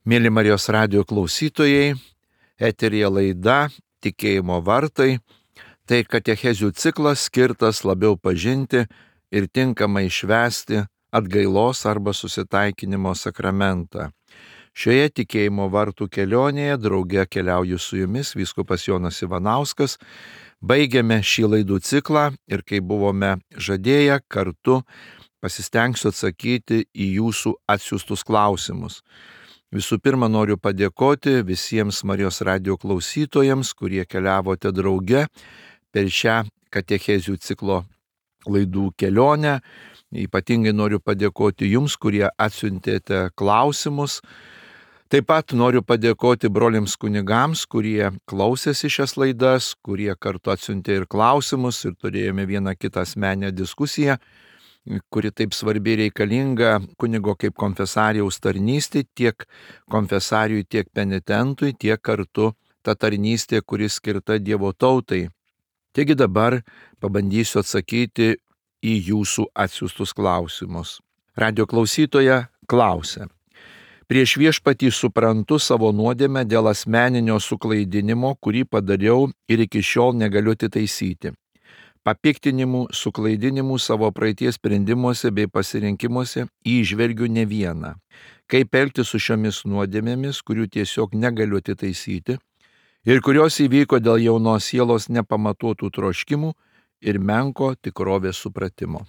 Mėly Marijos radijo klausytojai, eteryje laida Tikėjimo vartai. Tai katechezių ciklas skirtas labiau pažinti ir tinkamai švęsti atgailos arba susitaikinimo sakramentą. Šioje Tikėjimo vartų kelionėje drauge keliauju su jumis vyskupas Jonas Ivanauskas. Baigiame šį laidų ciklą ir kaip buvome žadėję, kartu pasistengsiu atsakyti į jūsų atsiųstus klausimus. Visų pirma, noriu padėkoti visiems Marijos radijo klausytojams, kurie keliavote drauge per šią katechezių ciklo laidų kelionę. Ypatingai noriu padėkoti jums, kurie atsiuntėte klausimus. Taip pat noriu padėkoti broliams kunigams, kurie klausėsi šias laidas, kurie kartu atsiuntė ir klausimus ir turėjome vieną kitą asmeninę diskusiją, kuri taip svarbi reikalinga kunigo kaip konfesarijaus tarnystė, tiek konfesarijui, tiek penitentui, tiek kartu ta tarnystė, kuri skirta Dievo tautai. Taigi dabar pabandysiu atsakyti į jūsų atsiųstus klausimus. Radio klausytoja klausia. Prieš viešpatį suprantu savo nuodėmę dėl asmeninio suklaidinimo, kurį padariau ir iki šiol negaliu atitaisyti. Papiktinimų, suklaidinimų savo praeities sprendimuose bei pasirinkimuose įžvelgiu ne vieną. Kaip elgtis su šiomis nuodėmėmis, kurių tiesiog negaliu atitaisyti ir kurios įvyko dėl jaunos sielos nepamatuotų troškimų ir menko tikrovės supratimo.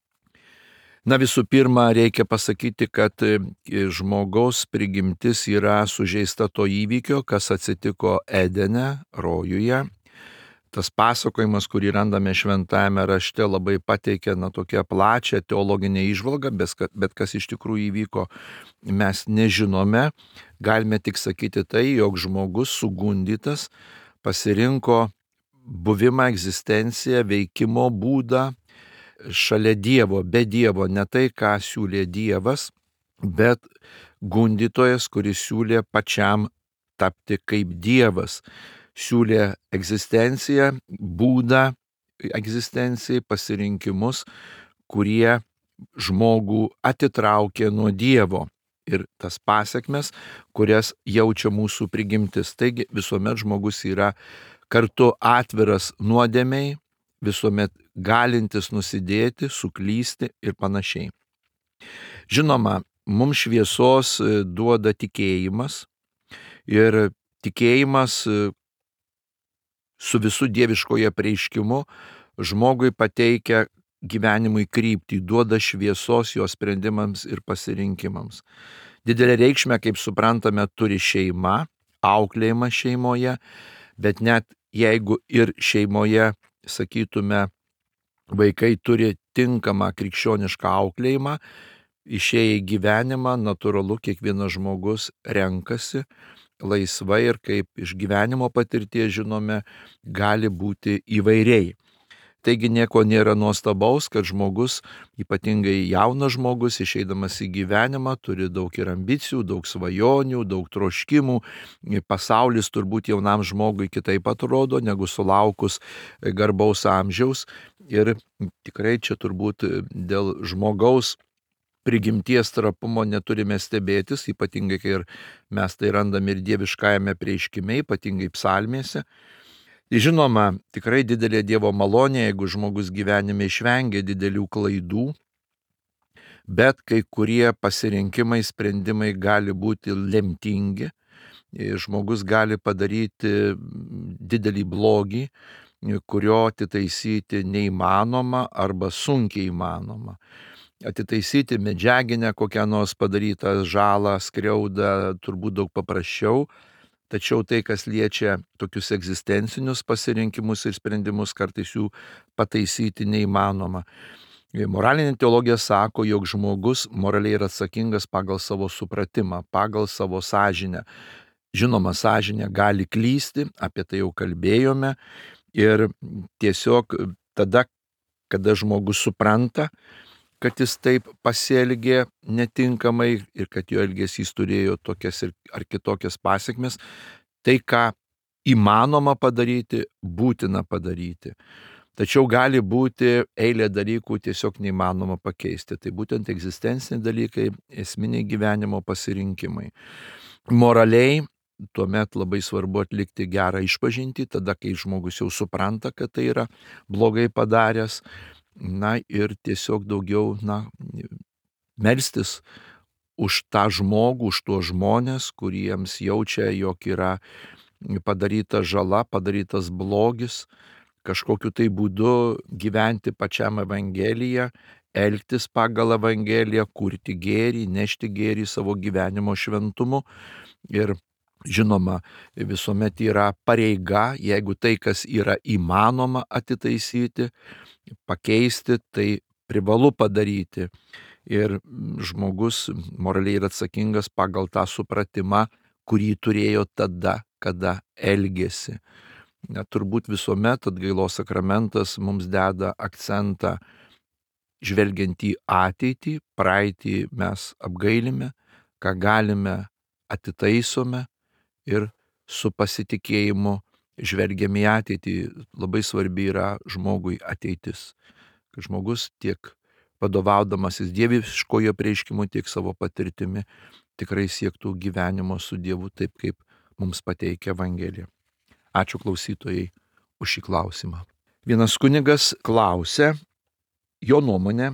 Visų pirma, reikia pasakyti, kad žmogaus prigimtis yra sužeista to įvykio, kas atsitiko Edene, rojuje. Tas pasakojimas, kurį randame šventajame rašte, labai pateikia tokią plačią teologinę įžvalgą, bet kas iš tikrųjų įvyko, mes nežinome. Galime tik sakyti tai, jog žmogus sugundytas pasirinko buvimą, egzistenciją, veikimo būdą šalia Dievo, be Dievo, ne tai, ką siūlė Dievas, bet gundytojas, kuris siūlė pačiam tapti kaip Dievas. Siūlė egzistenciją, būdą egzistencijai, pasirinkimus, kurie žmogų atitraukė nuo Dievo ir tas pasekmes, kurias jaučia mūsų prigimtis. Taigi visuomet žmogus yra kartu atviras nuodėmei, visuomet galintis nusidėti, suklysti ir panašiai. Žinoma, mums šviesos duoda tikėjimas ir tikėjimas su visų dieviškoje apreiškimu žmogui pateikia gyvenimui kryptį, duoda šviesos jo sprendimams ir pasirinkimams. Didelę reikšmę, kaip suprantame, turi šeima, auklėjimas šeimoje, bet net jeigu ir šeimoje, sakytume, vaikai turi tinkamą krikščionišką auklėjimą, išėję į gyvenimą, natūralu, kiekvienas žmogus renkasi laisvai ir kaip iš gyvenimo patirties žinome, gali būti įvairiai. Taigi nieko nėra nuostabaus, kad žmogus, ypatingai jaunas žmogus, išeidamas į gyvenimą, turi daug ir ambicijų, daug svajonių, daug troškimų. Pasaulis turbūt jaunam žmogui kitaip atrodo, negu sulaukus garbaus amžiaus. Ir tikrai čia turbūt dėl žmogaus prigimties trapumo neturime stebėtis, ypatingai kai ir mes tai randame ir dieviškajame apreiškime, ypatingai psalmėse. Žinoma, tikrai didelė Dievo malonė, jeigu žmogus gyvenime išvengia didelių klaidų, bet kai kurie pasirinkimai, sprendimai gali būti lemtingi. Žmogus gali padaryti didelį blogį, kurio atitaisyti neįmanoma arba sunkiai įmanoma. Atitaisyti medžiaginę kokią nors padarytą žalą, skriaudą turbūt daug paprasčiau, tačiau tai, kas liečia tokius egzistencinius pasirinkimus ir sprendimus, kartais jų pataisyti neįmanoma. Moralinė teologija sako, jog žmogus moraliai yra atsakingas pagal savo supratimą, pagal savo sąžinę. Žinoma, sąžinė gali klysti, apie tai jau kalbėjome, ir tiesiog tada, kada žmogus supranta, kad jis taip pasielgė netinkamai ir kad jo elgesys turėjo tokias ar kitokias pasekmes, tai, ką įmanoma padaryti, būtina padaryti. Tačiau gali būti eilė dalykų tiesiog neįmanoma pakeisti. Tai būtent egzistenciniai dalykai, esminiai gyvenimo pasirinkimai. Moraliai tuomet labai svarbu atlikti gerą išpažintį, tada kai žmogus jau supranta, kad tai yra blogai padaręs, ir tiesiog daugiau, melstis už tą žmogų, už tuos žmonės, kuriems jaučia, jog yra padaryta žala, padarytas blogis, kažkokiu tai būdu gyventi pačiam Evangeliją, elgtis pagal Evangeliją, kurti gėrį, nešti gėrį savo gyvenimo šventumu. Ir žinoma, visuomet yra pareiga, jeigu tai, kas yra įmanoma atitaisyti, pakeisti, tai privalu padaryti. Ir žmogus moraliai yra atsakingas pagal tą supratimą, kurį turėjo tada, kada elgėsi. Turbūt visuomet atgailos sakramentas mums deda akcentą žvelgiant į ateitį, praeitį mes apgailime, ką galime atitaisome ir su pasitikėjimu žvelgiam į ateitį. Labai svarbi yra žmogui ateitis. Kad žmogus tiek vadovaudamasis dieviškojo apreiškimu, tiek savo patirtimi tikrai siektų gyvenimo su Dievu taip, kaip mums pateikia Evangelija. Ačiū klausytojai už šį klausimą. Vienas kunigas klausė, jo nuomonė,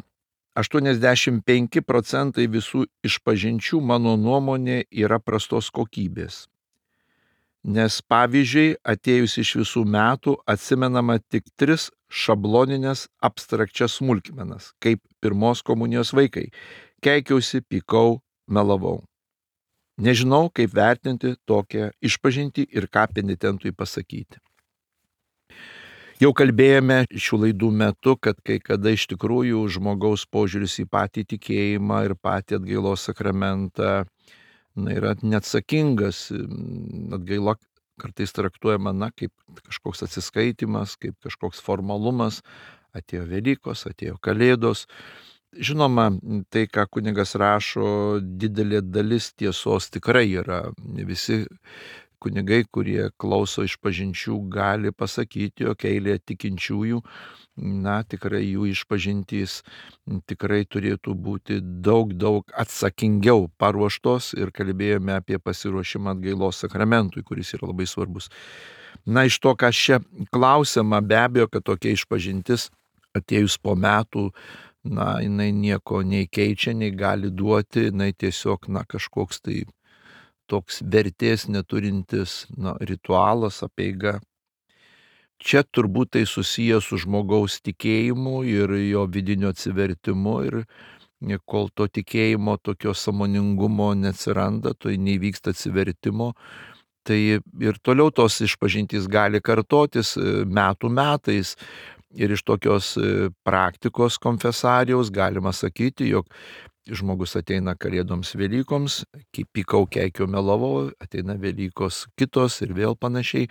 85% visų išpažinčių mano nuomonė yra prastos kokybės. Nes pavyzdžiui, atėjus iš visų metų atsimenama tik 3 šabloninės abstrakčias smulkmenas, kaip pirmos komunijos vaikai. Keikiausi, pykau, melavau. Nežinau, kaip vertinti tokią išpažintį ir ką penitentui pasakyti. Jau kalbėjome šių laidų metu, kad kai kada iš tikrųjų žmogaus požiūris į patį tikėjimą ir patį atgailos sakramentą yra neatsakingas. Atgaila kartais traktuojama kaip kažkoks atsiskaitimas, kaip kažkoks formalumas. Atėjo Velykos, atėjo Kalėdos. Žinoma, tai, ką kunigas rašo, didelė dalis tiesos tikrai yra. Visi kunigai, kurie klauso išpažinčių, gali pasakyti, jog eilė tikinčiųjų, tikrai jų išpažintys tikrai turėtų būti daug atsakingiau paruoštos, ir kalbėjome apie pasiruošimą atgailos sakramentui, kuris yra labai svarbus. Iš to, ką čia klausiama, be abejo, kad tokia išpažintis atėjus po metų, jinai nieko nei keičia, nei gali duoti, jinai tiesiog, kažkoks tai toks vertės neturintis, ritualas, apeiga. Čia turbūt tai susiję su žmogaus tikėjimu ir jo vidinio atsivertimu, ir kol to tikėjimo, tokio sąmoningumo neatsiranda, tai neįvyksta atsivertimo, tai ir toliau tos išpažintys gali kartotis metų metais. Ir iš tokios praktikos konfesarijaus galima sakyti, jog žmogus ateina Kalėdoms, Velykoms, pykau, keikiau, melavau, ateina Velykos kitos ir vėl panašiai.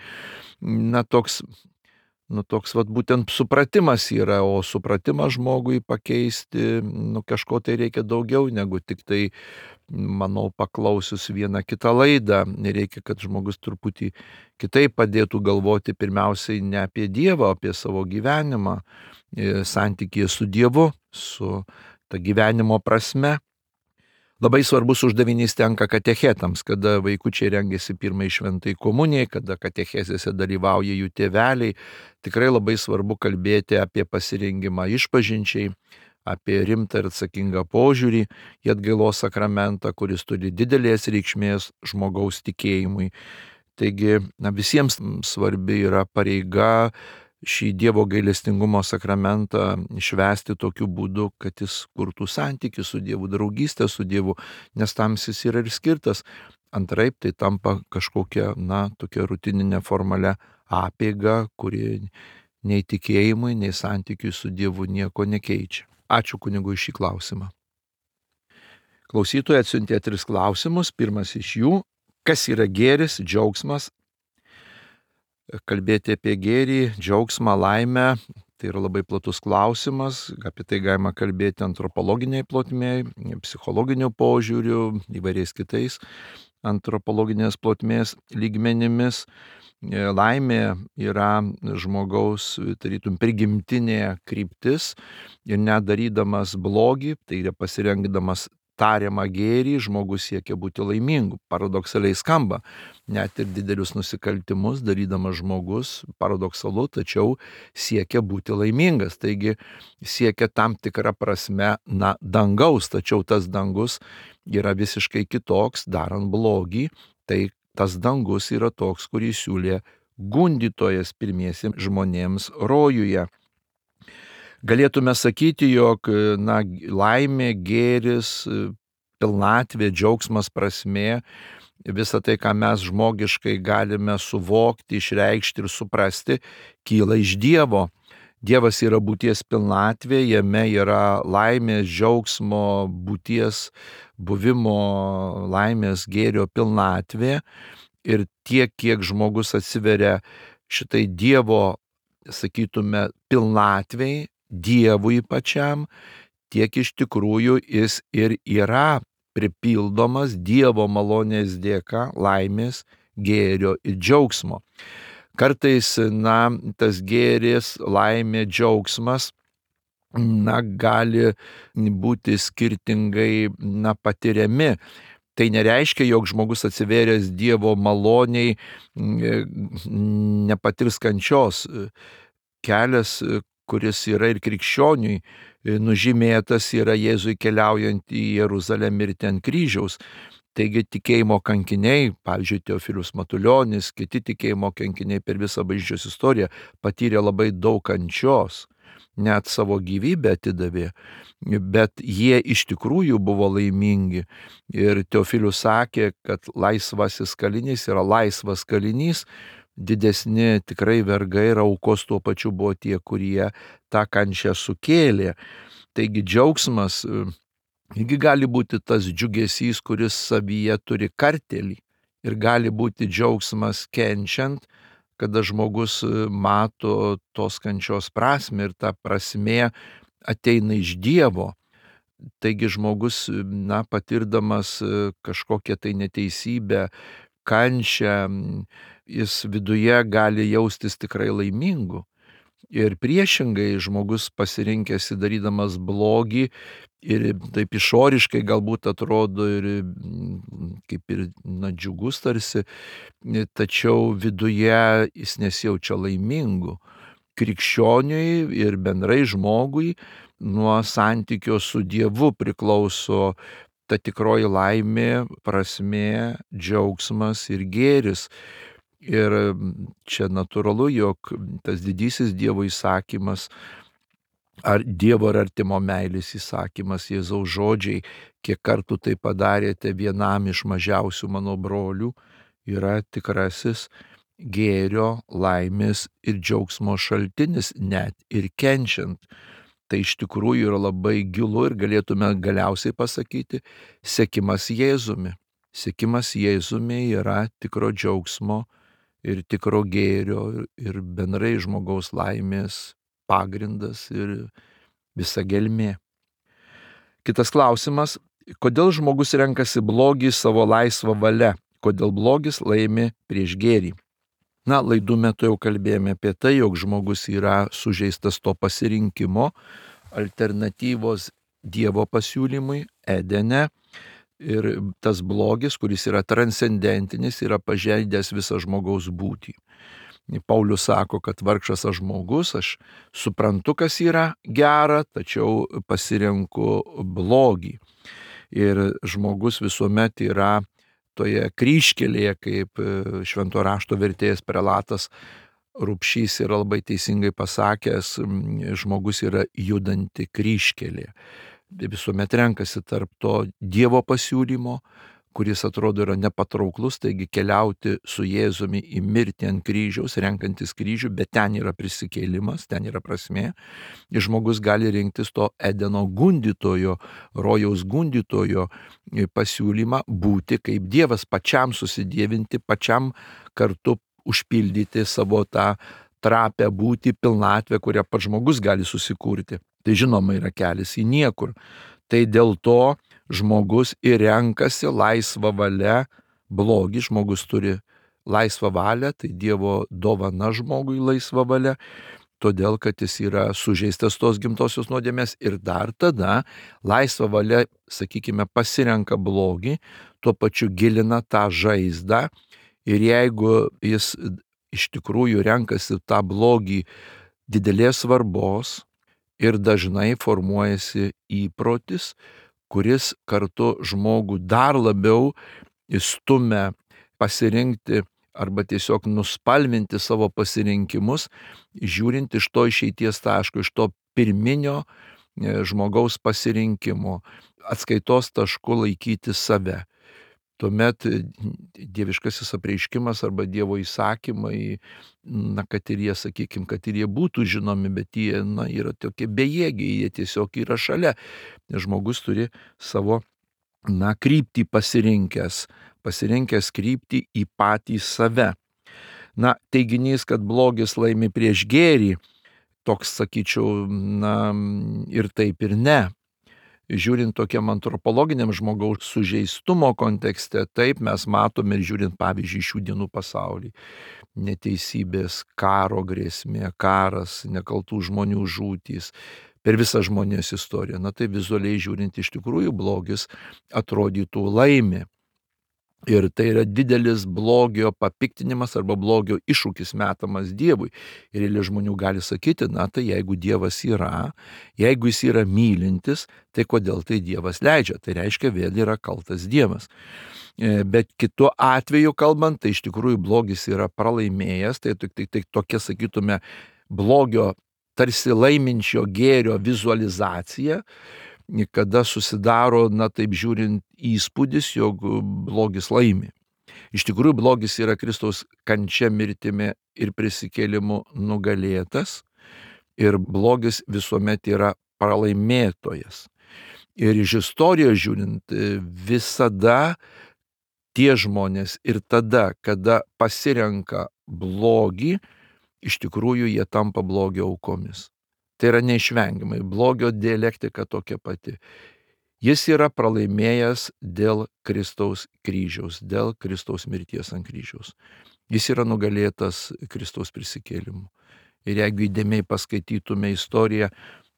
Toks būtent supratimas yra, o supratimą žmogui pakeisti, kažko tai reikia daugiau negu tik tai, manau, paklausius vieną kitą laidą. Reikia, kad žmogus truputį kitaip padėtų galvoti pirmiausiai ne apie Dievą, o apie savo gyvenimą, santykyje su Dievu, su ta gyvenimo prasme. Labai svarbus uždavinys tenka katechetams, kada vaikučiai rengiasi pirmai šventai komunijai, kada katechezėse dalyvauja jų tėveliai. Tikrai labai svarbu kalbėti apie pasirengimą išpažinčiai, apie rimtą ir atsakingą požiūrį į atgailos sakramentą, kuris turi didelės reikšmės žmogaus tikėjimui. Taigi visiems svarbi yra pareiga šį Dievo gailestingumo sakramentą švęsti tokiu būdu, kad jis kurtų santykį su Dievu, draugystę su Dievu, nes tam jis yra ir skirtas. Antraip tai tampa kažkokia, tokia rutininė formalia apeiga, kuri nei tikėjimui, nei santykiui su Dievu nieko nekeičia. Ačiū kunigui šį klausimą. Klausytojai atsiuntė 3 klausimus. Pirmas iš jų: kas yra gėris, džiaugsmas? Kalbėti apie gėrį, džiaugsmą, laimę, tai yra labai platus klausimas. Apie tai galima kalbėti antropologiniai plotmėje, psichologiniu požiūriu, įvairiais kitais antropologinės plotmės lygmenimis. Laimė yra žmogaus, tarytum, prigimtinė kryptis ir nedarydamas blogį, tai yra pasirengdamas tariamą gėrį, žmogus siekia būti laimingu. Paradoksaliai skamba, net ir didelius nusikaltimus darydamas žmogus, paradoksalu, tačiau siekia būti laimingas. Taigi siekia tam tikrą prasme, dangaus, tačiau tas dangus yra visiškai kitoks, darant blogį. Tai tas dangus yra toks, kurį siūlė gundytojas pirmiesiems žmonėms rojuje. Galėtume sakyti, jog laimė, gėris, pilnatvė, džiaugsmas, prasmė, visa tai, ką mes žmogiškai galime suvokti, išreikšti ir suprasti, kyla iš Dievo. Dievas yra būties pilnatvė, jame yra laimės, džiaugsmo, būties, buvimo, laimės, gėrio pilnatvė. Ir tiek, kiek žmogus atsiveria šitai Dievo, sakytume, pilnatvei, Dievui pačiam, tiek iš tikrųjų jis ir yra pripildomas Dievo malonės dėka laimės, gėrio ir džiaugsmo. Kartais, tas gėris, laimė, džiaugsmas, gali būti skirtingai, patiriami. Tai nereiškia, jog žmogus atsivėręs Dievo maloniai nepatirs kančios. Kelias, kuris yra ir krikščioniui nužymėtas, yra Jėzui keliaujant į Jeruzalę mirti ant kryžiaus. Taigi tikėjimo kankiniai, pavyzdžiui, Teofilius Matulionis, kiti tikėjimo kankiniai per visą bažnyčios istoriją patyrė labai daug kančios, net savo gyvybę atidavė, bet jie iš tikrųjų buvo laimingi. Ir Teofilius sakė, kad laisvasis kalinys yra laisvas kalinys, didesni tikrai vergai ir aukos tuo pačiu buvo tie, kurie tą kančią sukėlė. Taigi džiaugsmas irgi gali būti tas džiugesys, kuris savyje turi kartėlį, ir gali būti džiaugsmas kenčiant, kada žmogus mato tos kančios prasmę ir ta prasmė ateina iš Dievo. Taigi žmogus, patirdamas kažkokią tai neteisybę, kančią, jis viduje gali jaustis tikrai laimingu. Ir priešingai žmogus pasirinkęs darydamas blogį ir taip išoriškai galbūt atrodo ir kaip ir džiugus tarsi, tačiau viduje jis nesijaučia laimingu. Krikščioniui ir bendrai žmogui nuo santykio su Dievu priklauso ta tikroji laimė, prasmė, džiaugsmas ir gėris. Ir čia natūralu, jog tas didysis Dievo įsakymas, ar Dievo ir artimo meilės įsakymas, Jėzaus žodžiai, kiek kartų tai padarėte vienam iš mažiausių mano brolių, yra tikrasis gėrio, laimės ir džiaugsmo šaltinis, net ir kenčiant. Tai iš tikrųjų yra labai gilu ir galėtume galiausiai pasakyti, sekimas Jėzumi. Sekimas Jėzumi yra tikro džiaugsmo ir tikro gėrio ir bendrai žmogaus laimės pagrindas ir visa gelmė. Kitas klausimas, kodėl žmogus renkasi blogį savo laisvą valią? Kodėl blogis laimi prieš gėrį? Laidų metu jau kalbėjome apie tai, jog žmogus yra sužeistas to pasirinkimo, alternatyvos Dievo pasiūlymui Edene. Ir tas blogis, kuris yra transcendentinis, yra pažeidęs visą žmogaus būtį. Paulius sako, kad vargšas aš žmogus, aš suprantu, kas yra gera, tačiau pasirenku blogį. Ir žmogus visuomet yra toje kryžkelėje, kaip švento rašto vertėjas prelatas Rupšys yra labai teisingai pasakęs, žmogus yra judanti kryžkelė. Visuomet renkasi tarp to Dievo pasiūlymo, kuris atrodo yra nepatrauklus, taigi keliauti su Jėzumi į mirtį ant kryžiaus, renkantis kryžių, bet ten yra prisikėlimas, ten yra prasmė. Ir žmogus gali rinktis to Edeno gundytojo, rojaus gundytojo pasiūlymą būti kaip Dievas, pačiam susidievinti, pačiam kartu užpildyti savo tą trapę būti pilnatvę, kurią pats žmogus gali susikurti. Tai žinoma yra kelias į niekur. Tai dėl to žmogus ir renkasi laisvą valią blogį, žmogus turi laisvą valią, tai Dievo dovana žmogui laisva valia, todėl kad jis yra sužeistas tos gimtosios nuodėmės ir dar tada laisva valia, sakykime, pasirenka blogį, tuo pačiu gilina tą žaizdą ir jeigu jis iš tikrųjų renkasi tą blogį didelės svarbos ir dažnai formuojasi įprotis, kuris kartu žmogų dar labiau įstumia pasirinkti arba tiesiog nuspalvinti savo pasirinkimus, žiūrint iš to išeities taško, iš to pirminio žmogaus pasirinkimo, atskaitos tašku laikyti save. Tuomet dieviškasis apreiškimas arba Dievo įsakymai, kad ir jie, sakykime, kad ir jie būtų žinomi, bet jie yra tokie bejėgiai, jie tiesiog yra šalia. Žmogus turi savo kryptį pasirinkęs kryptį į patį save. Teiginys, kad blogis laimi prieš gėrį, toks, sakyčiau, ir taip ir ne. Žiūrint tokiam antropologiniam žmogaus sužeistumo kontekste, taip mes matome ir žiūrint, pavyzdžiui, šių dienų pasaulį. Neteisybės, karo grėsmė, karas, nekaltų žmonių žūtys per visą žmonijos istoriją. Tai vizualiai žiūrint, iš tikrųjų blogis atrodytų laimi. Ir tai yra didelis blogio papiktinimas arba blogio iššūkis metamas Dievui. Ir eilė žmonių gali sakyti, tai jeigu Dievas yra, jeigu jis yra mylintis, tai kodėl tai Dievas leidžia? Tai reiškia, vėl yra kaltas Dievas. Bet kitu atveju kalbant, tai iš tikrųjų blogis yra pralaimėjęs, tai tokia, sakytume, blogio tarsi laiminčio gėrio vizualizacija, kada susidaro, taip žiūrint, įspūdis, jog blogis laimi. Iš tikrųjų, blogis yra Kristaus kančia, mirtimi ir prisikėlimu nugalėtas ir blogis visuomet yra pralaimėtojas. Ir iš istorijos žiūrint, visada tie žmonės ir tada, kada pasirenka blogį, iš tikrųjų jie tampa blogio aukomis. Tai yra neišvengiamai, blogio dialektika tokia pati. Jis yra pralaimėjęs dėl Kristaus kryžiaus, dėl Kristaus mirties ant kryžiaus. Jis yra nugalėtas Kristaus prisikėlimu. Ir jeigu įdėmiai paskaitytume istoriją,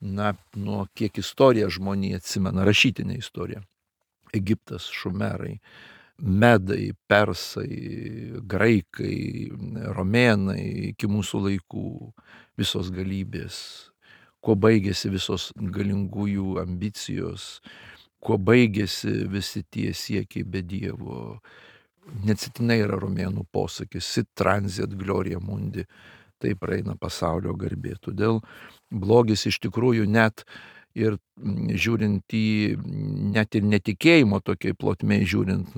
kiek istoriją žmonija atsimena, rašytinę istoriją. Egiptas, šumerai, medai, persai, graikai, romėnai iki mūsų laikų, visos galybės. Kuo baigėsi visos galingųjų ambicijos, kuo baigėsi visi tie siekiai be Dievo. Neatsitiktinai yra romėnų posakis, sit transit gloria mundi, tai praeina pasaulio garbė. Todėl blogis iš tikrųjų net ir žiūrint į net ir netikėjimo tokiai plotmei žiūrint,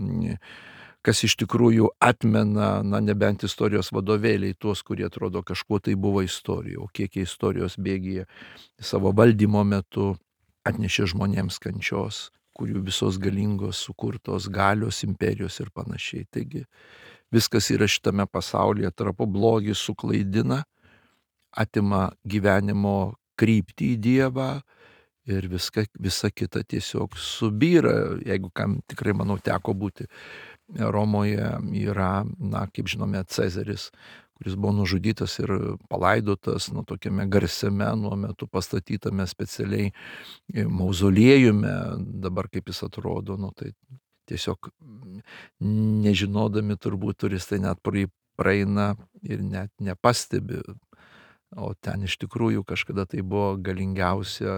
kas iš tikrųjų atmena, nebent istorijos vadovėliai, tuos, kurie atrodo kažkuo tai buvo istorija, o kiek istorijos bėgyje savo valdymo metu atnešė žmonėms kančios, kurių visos galingos sukurtos galios, imperijos ir panašiai. Taigi viskas yra šitame pasaulyje trapu, blogis suklaidina, atima gyvenimo kryptį į Dievą ir visa kita tiesiog subyra. Jeigu kam tikrai, manau, teko būti Romoje, yra, kaip žinome, Cezaris, kuris buvo nužudytas ir palaidotas tokiame garsiame nuo metu pastatytame specialiai mauzoliejume, dabar kaip jis atrodo, tai tiesiog nežinodami turbūt turistai net praeina ir net nepastebi, o ten iš tikrųjų kažkada tai buvo galingiausia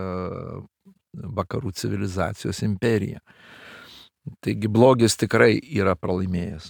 vakarų civilizacijos imperija. Taigi blogis tikrai yra pralaimėjęs.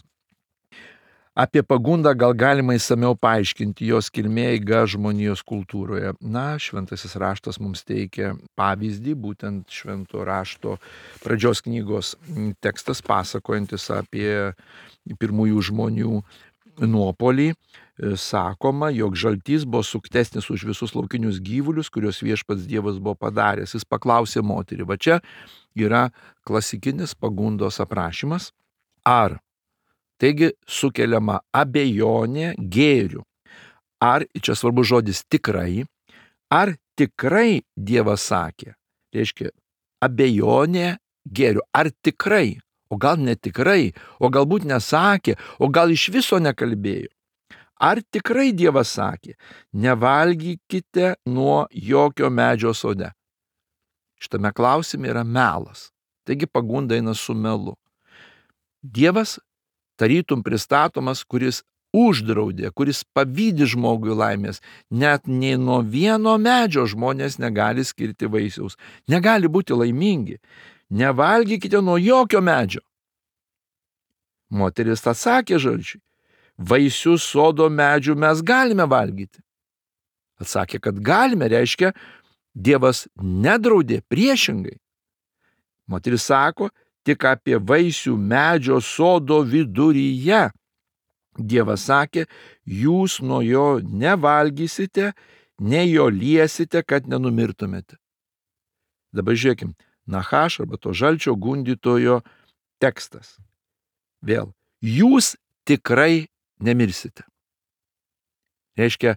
Apie pagundą gal galima įsamiau paaiškinti jos kilmė eiga žmonijos kultūroje. Šventasis raštas mums teikia pavyzdį, būtent švento rašto pradžios knygos tekstas pasakojantis apie pirmųjų žmonių nuopolį. Sakoma, jog žaltys buvo suktesnis už visus laukinius gyvulius, kuriuos viešpats Dievas buvo padaręs. Jis paklausė moterį. Va čia yra klasikinis pagundos aprašymas. Ar, taigi, sukeliama abejonė gėriu. Ar, čia svarbus žodis tikrai, ar tikrai Dievas sakė. Reiškia, abejonė gėriu. Ar tikrai, o gal netikrai, o galbūt nesakė, o gal iš viso nekalbėjo. Ar tikrai Dievas sakė, nevalgykite nuo jokio medžio sode? Šitame klausime yra melas. Taigi pagunda eina su melu. Dievas tarytum pristatomas, kuris uždraudė, kuris pavydi žmogui laimės. Net nei nuo vieno medžio žmonės negali skirti vaisiaus. Negali būti laimingi. Nevalgykite nuo jokio medžio. Moteris atsakė žalčiui, vaisius sodo medžių mes galime valgyti. Atsakė, kad galime, reiškia, Dievas nedraudė, priešingai. Moteris sako, tik apie vaisių medžio sodo viduryje. Dievas sakė, jūs nuo jo nevalgysite, nei jo liesite, kad nenumirtumėte. Dabar žiūrėkim, Nahaš arba to žalčio gundytojo tekstas. Vėl, jūs tikrai nemirsite. Reiškia,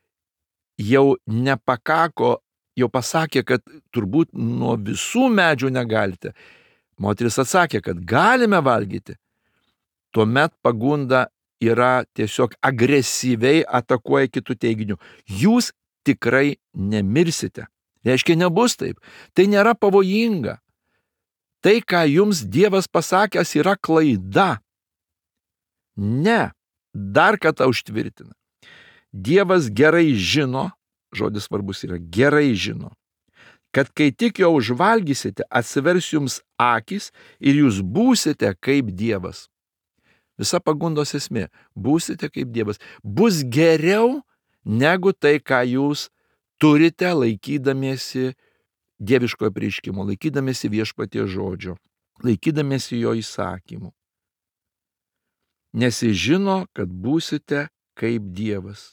jau nepakako, jau pasakė, kad turbūt nuo visų medžių negalite. Moteris atsakė, kad galime valgyti. Tuomet pagunda yra tiesiog agresyviai atakuoja kitų teiginių. Jūs tikrai nemirsite. Reiškia, nebus taip. Tai nėra pavojinga. Tai, ką jums Dievas pasakęs, yra klaida. Ne. Dar kartą užtvirtina. Dievas gerai žino, žodis svarbus yra, gerai žino, kad kai tik jo užvalgysite, atsivers jums akys ir jūs būsite kaip Dievas. Visa pagundos esmė. Būsite kaip Dievas. Bus geriau negu tai, ką jūs turite laikydamiesi dieviškojo apreiškimo, laikydamiesi viešpaties žodžio, laikydamiesi jo įsakymų. Nes jis žino, kad būsite kaip Dievas,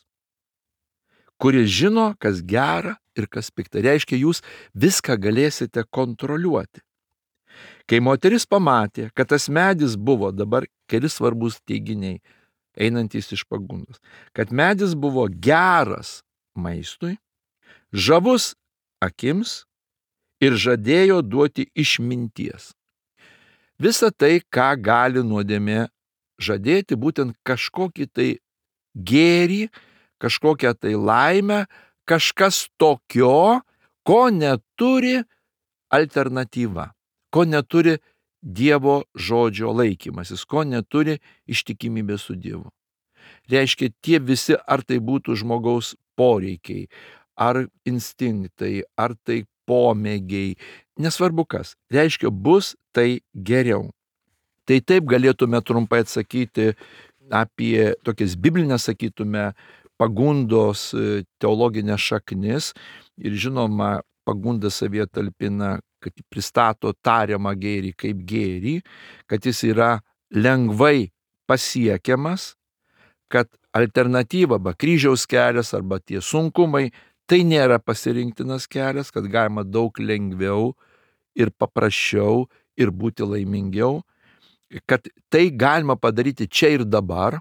kuris žino, kas gera ir kas pikta. Reiškia, jūs viską galėsite kontroliuoti. Kai moteris pamatė, kad tas medis buvo, dabar keli svarbus teiginiai, einantys iš pagundos, kad medis buvo geras maistui, žavus akims ir žadėjo duoti išminties. Visa tai, ką gali nuodėmė žadėti, būtent kažkokį tai gėrį, kažkokią tai laimę, kažkas tokio, ko neturi alternatyva, ko neturi Dievo žodžio laikymasis, ko neturi ištikimybė su Dievu. Reiškia, tie visi, ar tai būtų žmogaus poreikiai, ar instinktai, ar tai pomėgiai, nesvarbu kas, reiškia, bus tai geriau. Tai taip galėtume trumpai atsakyti apie tokias biblinės, sakytume, pagundos teologinės šaknis ir žinoma, pagunda savyje talpina, kad pristato tariamą gėrį kaip gėrį, kad jis yra lengvai pasiekiamas, kad alternatyva arba kryžiaus kelias arba tie sunkumai, tai nėra pasirinktinas kelias, kad galima daug lengviau ir paprasčiau ir būti laimingiau, kad tai galima padaryti čia ir dabar,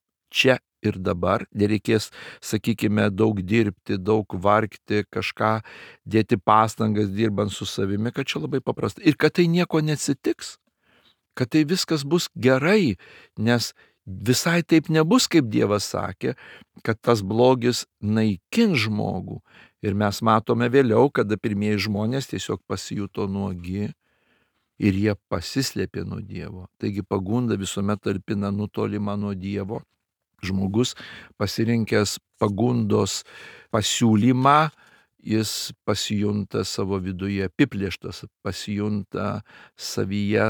nereikės, sakykime, daug dirbti, daug vargti, kažką dėti pastangas dirbant su savimi, kad čia labai paprasta. Ir kad tai nieko neatsitiks, kad tai viskas bus gerai, nes visai taip nebus, kaip Dievas sakė, kad tas blogis naikins žmogų. Ir mes matome vėliau, kada pirmieji žmonės tiesiog pasijuto nuogi ir jie pasislėpė nuo Dievo. Taigi pagunda visuomet talpina nutolimą nuo Dievo. Žmogus pasirinkęs pagundos pasiūlymą, jis pasijunta savo viduje apiplėštas, pasijunta savyje,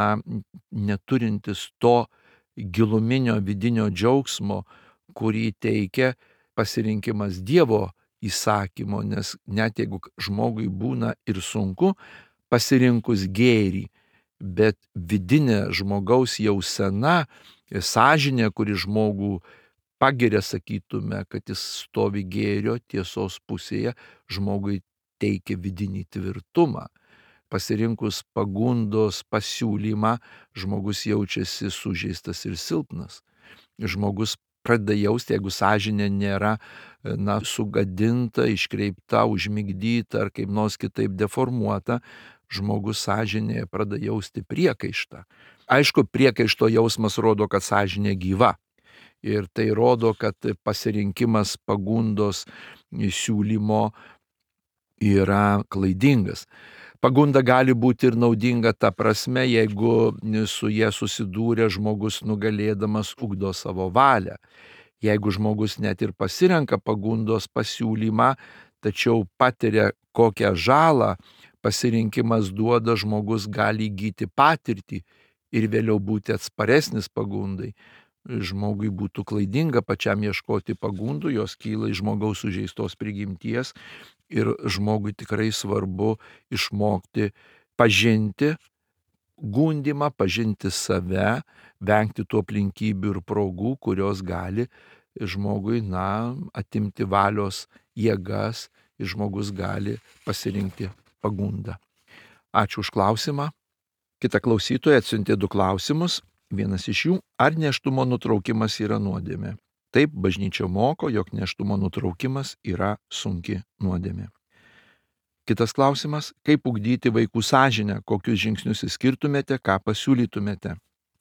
neturintis to giluminio vidinio džiaugsmo, kurį teikia pasirinkimas Dievo įsakymo, nes net jeigu žmogui būna ir sunku pasirinkus gėrį, bet vidinė žmogaus jausena, sąžinė, kuri žmogų pagiria, sakytume, kad jis stovi gėrio tiesos pusėje, žmogui teikia vidinį tvirtumą. Pasirinkus pagundos pasiūlymą, žmogus jaučiasi sužeistas ir silpnas. Žmogus pradeda jausti, jeigu sąžinė nėra sugadinta, iškreipta, užmigdyta ar kaip nors kitaip deformuota, žmogus sąžinėje pradeda jausti priekaištą. Aišku, priekaišto jausmas rodo, kad sąžinė gyva. Ir tai rodo, kad pasirinkimas pagundos siūlymo yra klaidingas. Pagunda gali būti ir naudinga ta prasme, jeigu su jie susidūrė žmogus nugalėdamas ugdo savo valią. Jeigu žmogus net ir pasirenka pagundos pasiūlymą, tačiau patiria kokią žalą, pasirinkimas duoda, žmogus gali įgyti patirtį ir vėliau būti atsparesnis pagundai. Žmogui būtų klaidinga pačiam ieškoti pagundų, jos kyla iš žmogaus sužeistos prigimties ir žmogui tikrai svarbu išmokti pažinti gundymą, pažinti save, vengti tų aplinkybių ir progų, kurios gali žmogui, atimti valios jėgas ir žmogus gali pasirinkti pagundą. Ačiū už klausimą. Kita klausytoja atsiuntė 2 klausimus. Vienas iš jų, ar nėštumo nutraukimas yra nuodėmė? Taip, bažnyčia moko, jog nėštumo nutraukimas yra sunki nuodėmė. Kitas klausimas, kaip ugdyti vaikų sąžinę, kokius žingsnius išskirtumėte, ką pasiūlytumėte?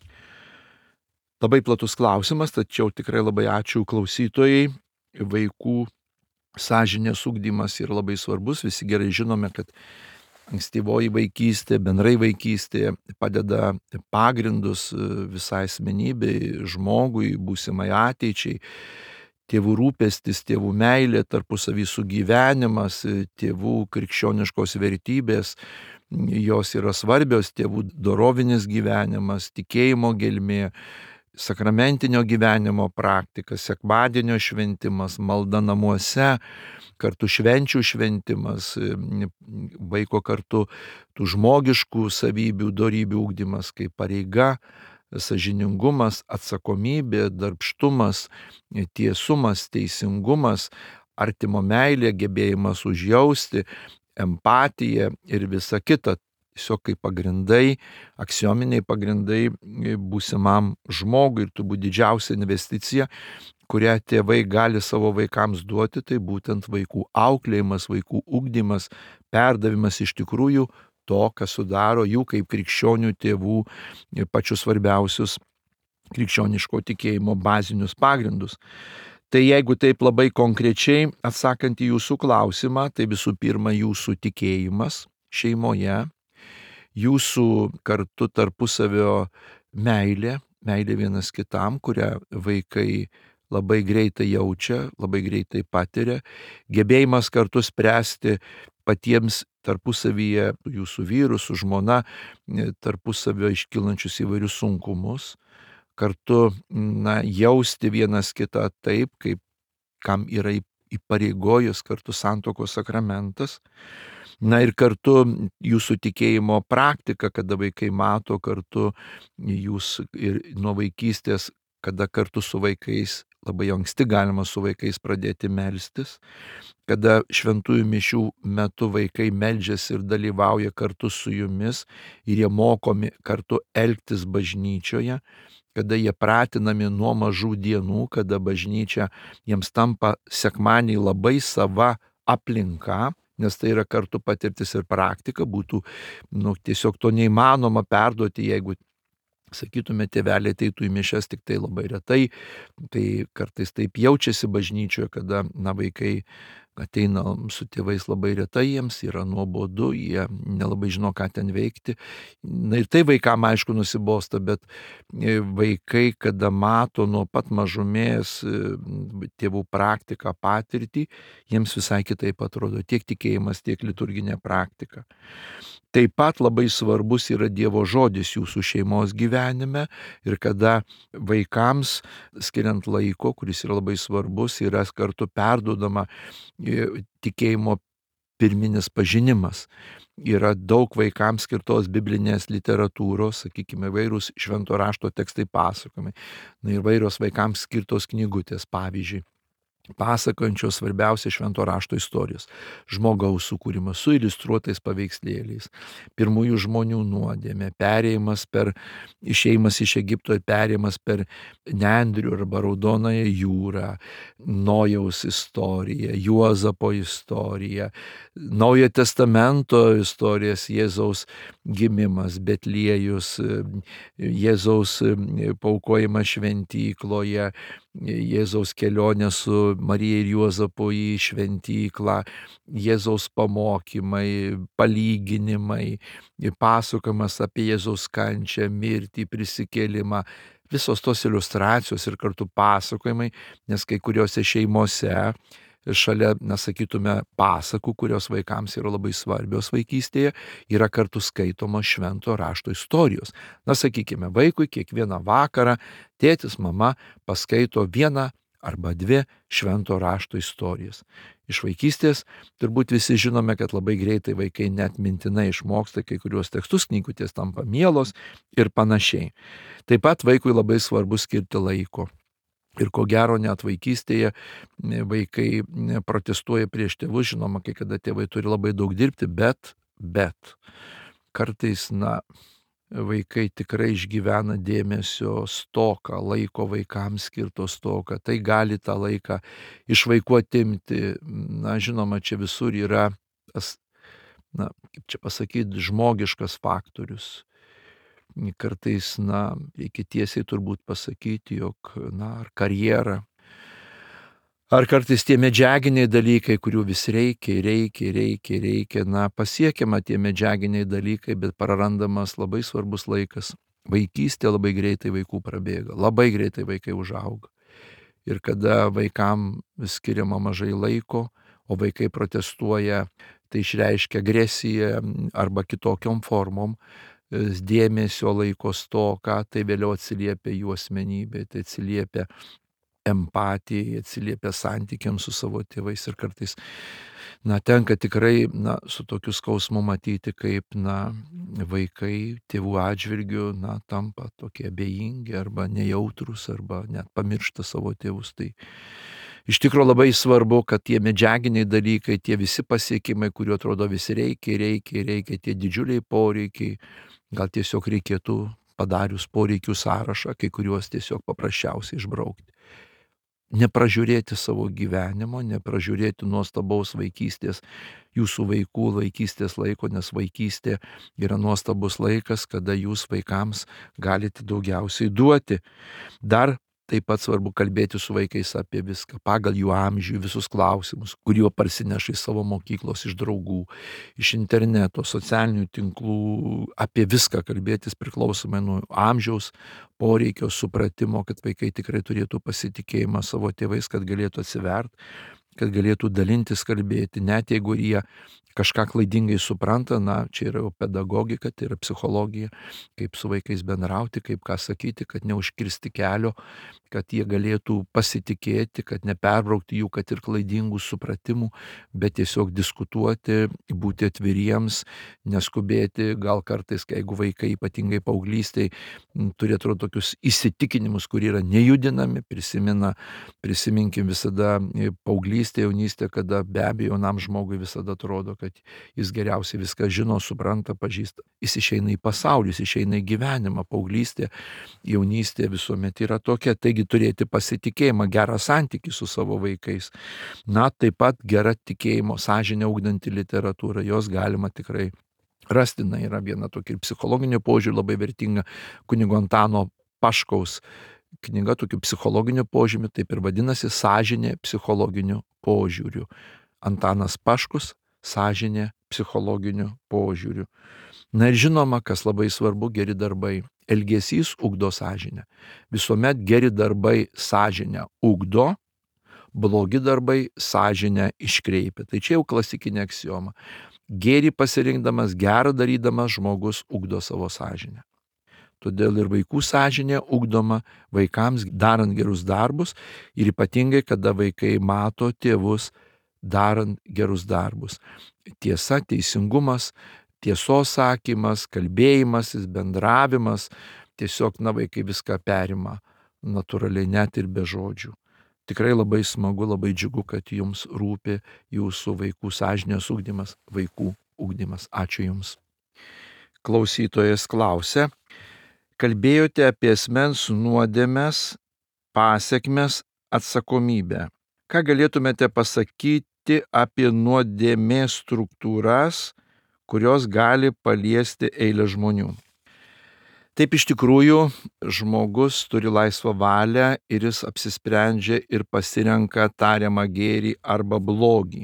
Labai platus klausimas, tačiau tikrai labai ačiū klausytojai. Vaikų sąžinės ugdymas yra labai svarbus. Visi gerai žinome, kad ankstyvoji vaikystė, bendrai vaikystė padeda pagrindus visai asmenybei, žmogui, būsimai ateičiai. Tėvų rūpestis, tėvų meilė, tarpusavy sugyvenimas, tėvų krikščioniškos vertybės, jos yra svarbios, tėvų dorovinis gyvenimas, tikėjimo gelmė, sakramentinio gyvenimo praktika, sekmadienio šventimas, malda namuose, kartu švenčių šventimas, vaiko kartu tų žmogiškų savybių, dorybių ugdymas kaip pareiga, sąžiningumas, atsakomybė, darbštumas, tiesumas, teisingumas, artimo meilė, gebėjimas užjausti, empatija ir visa kita. Tiesiog kaip pagrindai, aksiominiai pagrindai būsimam žmogui ir turbūt didžiausia investicija, kurią tėvai gali savo vaikams duoti, tai būtent vaikų auklėjimas, vaikų ugdymas, perdavimas iš tikrųjų to, kas sudaro jų kaip krikščionių tėvų pačius svarbiausius krikščioniško tikėjimo bazinius pagrindus. Tai jeigu taip labai konkrečiai atsakant į jūsų klausimą, tai visų pirma jūsų tikėjimas šeimoje, jūsų kartu tarpusavio meilė vienas kitam, kurią vaikai labai greitai jaučia, labai greitai patiria, gebėjimas kartu spręsti patiems tarpusavyje, jūsų vyrų, su žmona, tarpusavio iškylančius įvairius sunkumus, kartu jausti vienas kitą taip, kaip kam yra įpareigojęs kartu santuokos sakramentas. Ir kartu jūsų tikėjimo praktika, kada vaikai mato kartu jūs ir nuo vaikystės, kada kartu su vaikais, labai anksti galima su vaikais pradėti melstis, kada šventųjų mišių metu vaikai meldžiasi ir dalyvauja kartu su jumis ir jie mokomi kartu elgtis bažnyčioje, kada jie pratinami nuo mažų dienų, kada bažnyčia jiems tampa sekmadieniai labai sava aplinka, nes tai yra kartu patirtis ir praktika, būtų tiesiog to neįmanoma perduoti, jeigu, sakytume, tėveliai ateitų į mišias tik tai labai retai, tai kartais taip jaučiasi bažnyčioje, kada vaikai ateina su tėvais labai retai, jiems yra nuobodu, jie nelabai žino, ką ten veikti. Ir tai vaikam aišku nusibosta, bet vaikai, kada mato nuo pat mažumės tėvų praktiką, patirtį, jiems visai kitaip atrodo tiek tikėjimas, tiek liturginė praktika. Taip pat labai svarbus yra Dievo žodis jūsų šeimos gyvenime ir kada vaikams, skiriant laiko, kuris yra labai svarbus, yra kartu perduodama tikėjimo pirminis pažinimas. Yra daug vaikams skirtos biblinės literatūros, sakykime, įvairūs švento rašto tekstai pasakojimai, ir įvairios vaikams skirtos knygutės, pavyzdžiui. pasakojančios svarbiausia švento rašto istorijos. Žmogaus sukūrimas su iliustruotais paveikslėliais, pirmųjų žmonių nuodėmė, išėjimas iš Egipto ir perėjimas per Nendrių arba Raudonąją jūrą, Nojaus istorija, Juozapo istorija, Naujojo testamento istorijas, Jėzaus gimimas, Betliejus, Jėzaus paaukojimas šventykloje, Jėzaus kelionė su Marija ir Juozapu į šventyklą, Jėzaus pamokymai, palyginimai, pasakojimas apie Jėzaus kančią, mirtį, prisikėlimą, visos tos iliustracijos ir kartu pasakojimai, nes kai kuriuose šeimose šalia, sakytume, pasakų, kurios vaikams yra labai svarbios vaikystėje, yra kartu skaitomos švento rašto istorijos. Sakykime, vaikui kiekvieną vakarą tėtis, mama paskaito vieną arba dvi švento rašto istorijas. Iš vaikystės turbūt visi žinome, kad labai greitai vaikai net mintinai išmoksta kai kuriuos tekstus, knygutės tampa mielos ir panašiai. Taip pat vaikui labai svarbu skirti laiko. Ir ko gero net vaikystėje vaikai protestuoja prieš tėvus, žinoma, kai kada tėvai turi labai daug dirbti, bet kartais, vaikai tikrai išgyvena dėmesio stoką, laiko vaikams skirto stoką. Tai gali tą laiką iš vaikų atimti. Žinoma, čia visur yra tas, kaip čia pasakyti, žmogiškas faktorius. Kartais, reikia tiesiai turbūt pasakyti, jog, ar karjera, ar kartais tie medžiaginiai dalykai, kurių vis reikia, pasiekiama tie medžiaginiai dalykai, bet prarandamas labai svarbus laikas. Vaikystė labai greitai vaikų prabėga, labai greitai vaikai užauga. Ir kada vaikam skiriama mažai laiko, o vaikai protestuoja, tai išreiškia agresiją arba kitokiom formom, dėmesio laiko stoką, tai vėliau atsiliepia jų asmenybė, tai atsiliepia empatijai, atsiliepia santykiams su savo tėvais ir kartais, tenka tikrai, su tokiu skausmu matyti, kaip, vaikai tėvų atžvilgiu, tampa tokie abejingi arba nejautrus arba net pamiršta savo tėvus. Tai iš tikrųjų labai svarbu, kad tie medžiaginiai dalykai, tie visi pasiekimai, kuriuo atrodo visi reikia, tie didžiuliai poreikiai, gal tiesiog reikėtų padarius poreikių sąrašą, kai kuriuos tiesiog paprasčiausiai išbraukti. Nepražiūrėti savo gyvenimo, nepražiūrėti nuostabaus vaikystės, jūsų vaikų vaikystės laiko, nes vaikystė yra nuostabus laikas, kada jūs vaikams galite daugiausiai duoti. Dar taip pat svarbu kalbėti su vaikais apie viską, pagal jų amžių, visus klausimus, kuriuo parsineša iš savo mokyklos, iš draugų, iš interneto, socialinių tinklų, apie viską kalbėtis priklausomai nuo amžiaus, poreikio, supratimo, kad vaikai tikrai turėtų pasitikėjimą savo tėvais, kad galėtų atsivert, kad galėtų dalintis, kalbėti, net jeigu jie kažką klaidingai supranta, čia yra jau pedagogika, tai yra psichologija, kaip su vaikais bendrauti, kaip ką sakyti, kad neužkirsti kelio, kad jie galėtų pasitikėti, kad neperbraukti jų, kad ir klaidingų supratimų, bet tiesiog diskutuoti, būti atviriems, neskubėti, gal kartais, jeigu vaikai ypatingai paauglystėj turi atrodo tokius įsitikinimus, kurie yra nejudinami, prisiminkim visada paauglystę, jaunystę, kada be abejo jaunam žmogui visada atrodo, kad jis geriausiai viską žino, supranta, pažįsta. Jis išeina į pasaulį, jis išeina į gyvenimą, paauglystė, jaunystė visuomet yra tokia, taigi turėti pasitikėjimą, gerą santykį su savo vaikais. Taip pat gera tikėjimo, sąžinę ugdanti literatūra, jos galima tikrai rasti, yra viena tokia ir psichologinio požiūrį labai vertinga kunigo Antano Paškaus knyga tokiu psichologiniu požiūriu, taip ir vadinasi Sąžinė psichologiniu požiūriu. Antanas Paškus, Sąžinė psichologiniu požiūriu. Ir žinoma, kas labai svarbu, geri darbai. Elgesys ugdo sąžinę. Visuomet geri darbai sąžinę ugdo, blogi darbai sąžinę iškreipia. Tai čia jau klasikinė aksioma. Gėrį pasirinkdamas, gerą darydamas žmogus ugdo savo sąžinę. Todėl ir vaikų sąžinė ugdoma vaikams darant gerus darbus ir ypatingai, kada vaikai mato tėvus darant gerus darbus. Tiesa, teisingumas, tiesos sakymas, kalbėjimasis, bendravimas, tiesiog vaikai viską perima natūraliai net ir be žodžių. Tikrai labai smagu, labai džiugu, kad jums rūpi jūsų vaikų sąžinės ugdymas, vaikų ugdymas. Ačiū Jums. Klausytojas klausia, kalbėjote apie asmens nuodėmes, pasekmes, atsakomybę. Ką galėtumėte pasakyti apie nuodėmės struktūras, kurios gali paliesti eilę žmonių? Taip iš tikrųjų žmogus turi laisvą valią ir jis apsisprendžia ir pasirenka tariamą gėrį arba blogį.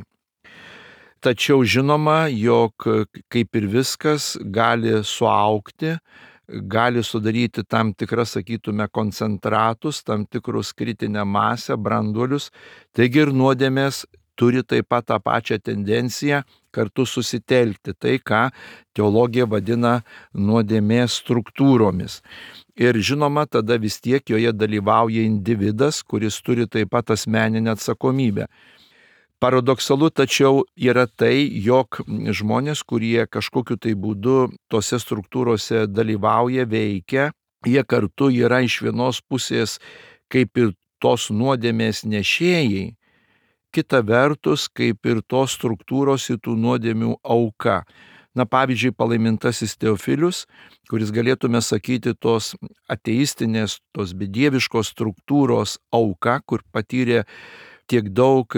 Tačiau žinoma, jog kaip ir viskas gali suaugti, gali sudaryti tam tikras, sakytume, koncentratus, tam tikrus kritinę masę, branduolius, taigi ir nuodėmės turi taip pat tą pačią tendenciją kartu susitelkti, tai ką teologija vadina nuodėmės struktūromis. Ir žinoma, tada vis tiek joje dalyvauja individas, kuris turi taip pat asmeninę atsakomybę. Paradoksalu tačiau yra tai, jog žmonės, kurie kažkokiu tai būdu tose struktūrose dalyvauja, veikia, jie kartu yra iš vienos pusės kaip ir tos nuodėmės nešėjai, kita vertus kaip ir tos struktūros ir tų nuodėmių auka. Na pavyzdžiui, palaimintasis Teofilius, kuris galėtume sakyti tos ateistinės, tos bedieviškos struktūros auka, kur patyrė tiek daug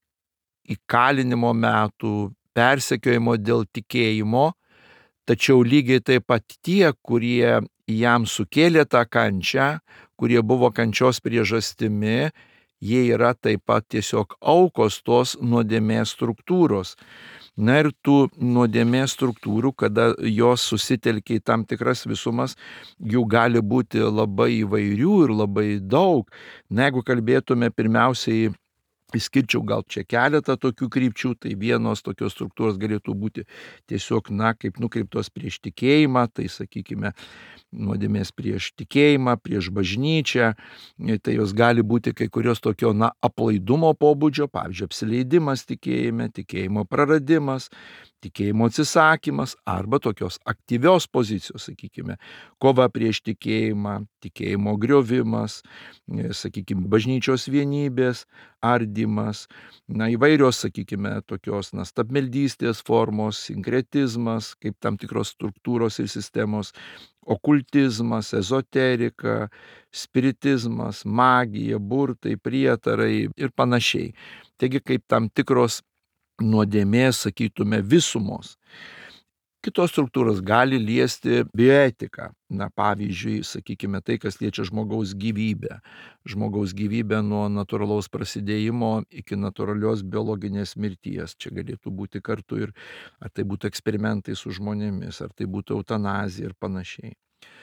įkalinimo metų, persekiojimo dėl tikėjimo, tačiau lygiai taip pat tie, kurie jam sukėlė tą kančią, kurie buvo kančios priežastimi, jie yra taip pat tiesiog aukos tos nuodėmės struktūros. Na ir tų nuodėmės struktūrų, kada jos susitelkia į tam tikras visumas, jų gali būti labai įvairių ir labai daug. Na jeigu kalbėtume pirmiausiai, išskirčiau gal čia keletą tokių krypčių, tai vienos tokios struktūros galėtų būti tiesiog, kaip nukreiptos prieš tikėjimą, tai sakykime, nuodėmės prieš tikėjimą, prieš bažnyčią, tai jos gali būti kai kurios tokio, aplaidumo pobūdžio, pavyzdžiui, apsileidimas tikėjime, tikėjimo praradimas, tikėjimo atsisakymas arba tokios aktyvios pozicijos, sakykime, kova prieš tikėjimą, tikėjimo griovimas, sakykime, bažnyčios vienybės ardymas, įvairios, sakykime, tokios stabmeldystės formos, sinkretizmas, kaip tam tikros struktūros ir sistemos, okultizmas, ezoterika, spiritizmas, magija, burtai, prietarai ir panašiai. Taigi kaip tam tikros nuodėmės, sakytume, visumos. Kitos struktūros gali liesti bioetiką. Pavyzdžiui, sakykime, tai, kas liečia žmogaus gyvybę. Žmogaus gyvybę nuo natūralaus prasidėjimo iki natūralios biologinės mirties. Čia galėtų būti kartu ir ar tai būtų eksperimentai su žmonėmis, ar tai būtų eutanazija ir panašiai.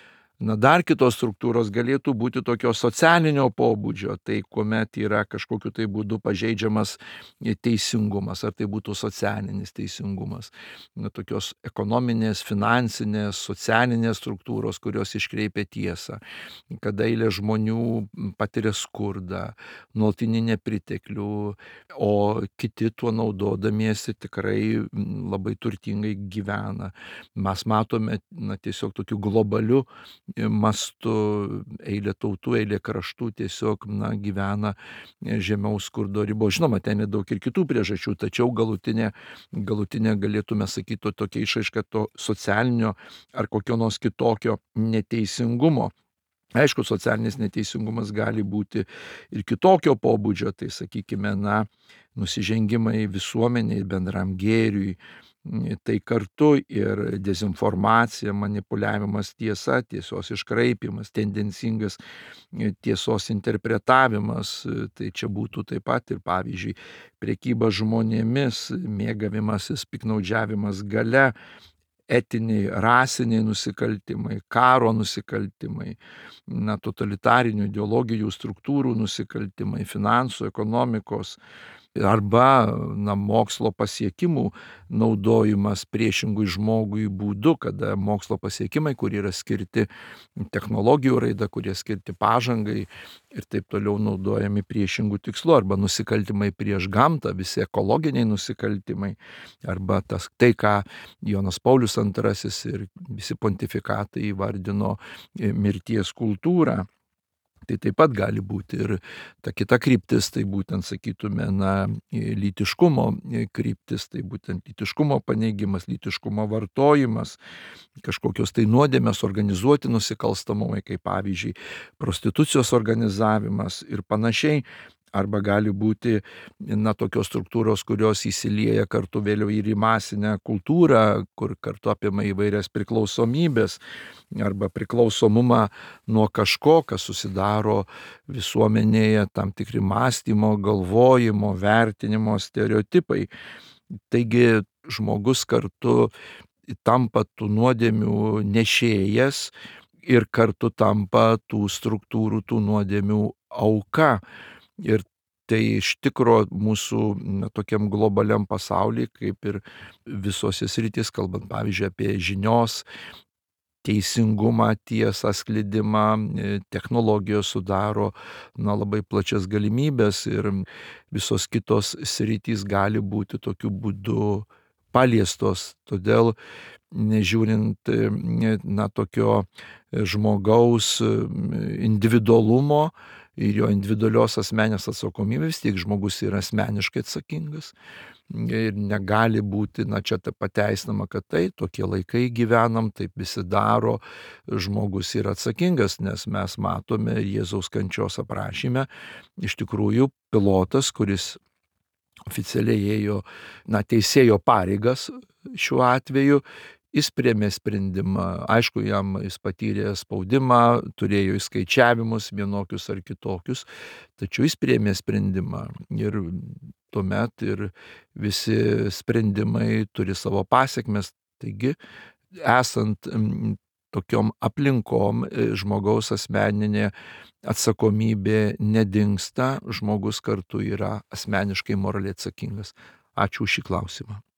Dar kitos struktūros galėtų būti tokio socialinio pobūdžio, tai kuomet yra kažkokiu tai būdu pažeidžiamas teisingumas, ar tai būtų socialinis teisingumas, tokios ekonominės, finansinės, socialinės struktūros, kurios iškreipia tiesą, kada eilė žmonių patiria skurdą, nuolatinį nepriteklių, o kiti tuo naudodamiesi tikrai labai turtingai gyvena. Mes matome tiesiog tokiu globaliu mastu eilė tautų, eilė kraštų tiesiog gyvena žemiau skurdo ribos. Žinoma, ten yra daug ir kitų priežasčių, tačiau galutinė galėtume sakyti tokia išraiška to socialinio ar kokio nors kitokio neteisingumo. Aišku, socialinis neteisingumas gali būti ir kitokio pobūdžio, tai sakykime, nusižengimai visuomeniai, bendram gėriui, tai kartu ir dezinformacija, manipuliavimas tiesa, tiesos iškraipimas, tendencingas tiesos interpretavimas, tai čia būtų taip pat ir pavyzdžiui prekyba žmonėmis, mėgavimasis, piktnaudžiavimas galia, etiniai, rasiniai nusikaltimai, karo nusikaltimai, totalitarinių ideologijų struktūrų nusikaltimai, finansų, ekonomikos, arba mokslo pasiekimų naudojimas priešingui žmogui būdu, kada mokslo pasiekimai, kurie yra skirti technologijų raida, kurie skirti pažangai ir taip toliau naudojami priešingų tikslų, arba nusikaltimai prieš gamtą, visi ekologiniai nusikaltimai, arba tai, ką Jonas Paulius II ir visi pontifikatai įvardino mirties kultūrą. Tai taip pat gali būti ir ta kita kryptis, tai būtent sakytume, lytiškumo kryptis, tai būtent lytiškumo paneigimas, lytiškumo vartojimas, kažkokios tai nuodėmės, organizuoti nusikalstamumai, kaip pavyzdžiui prostitucijos organizavimas ir panašiai. Arba gali būti tokios struktūros, kurios įsilieja kartu vėliau ir į masinę kultūrą, kur kartu apima įvairias priklausomybės arba priklausomumą nuo kažko, kas susidaro visuomenėje, tam tikri mąstymo, galvojimo, vertinimo stereotipai. Taigi žmogus kartu tampa tų nuodėmių nešėjas ir kartu tampa tų struktūrų, tų nuodėmių auka. Ir tai iš tikro mūsų tokiam globaliam pasauly, kaip ir visose sritys, kalbant pavyzdžiui apie žinios teisingumą, tiesą, sklidimą, technologijos sudaro labai plačias galimybės ir visos kitos sritys gali būti tokiu būdu paliestos. Todėl nežiūrint tokio žmogaus individualumo ir jo individualios asmeninės atsakomybės, vis tiek žmogus yra asmeniškai atsakingas. Ir negali būti, čia pateisinama, kad tokie laikai gyvenam, taip visi daro, žmogus yra atsakingas, nes mes matome Jėzaus kančios aprašyme, iš tikrųjų pilotas, kuris oficialiai ėjo teisėjo pareigas šiuo atveju, jis priėmė sprendimą. Aišku, jis patyrė spaudimą, turėjo įskaičiavimus vienokius ar kitokius, tačiau jis priėmė sprendimą. Ir tuomet ir visi sprendimai turi savo pasekmes. Taigi, esant tokiom aplinkom, žmogaus asmeninė atsakomybė nedingsta, žmogus kartu yra asmeniškai moraliai atsakingas. Ačiū už šį klausimą.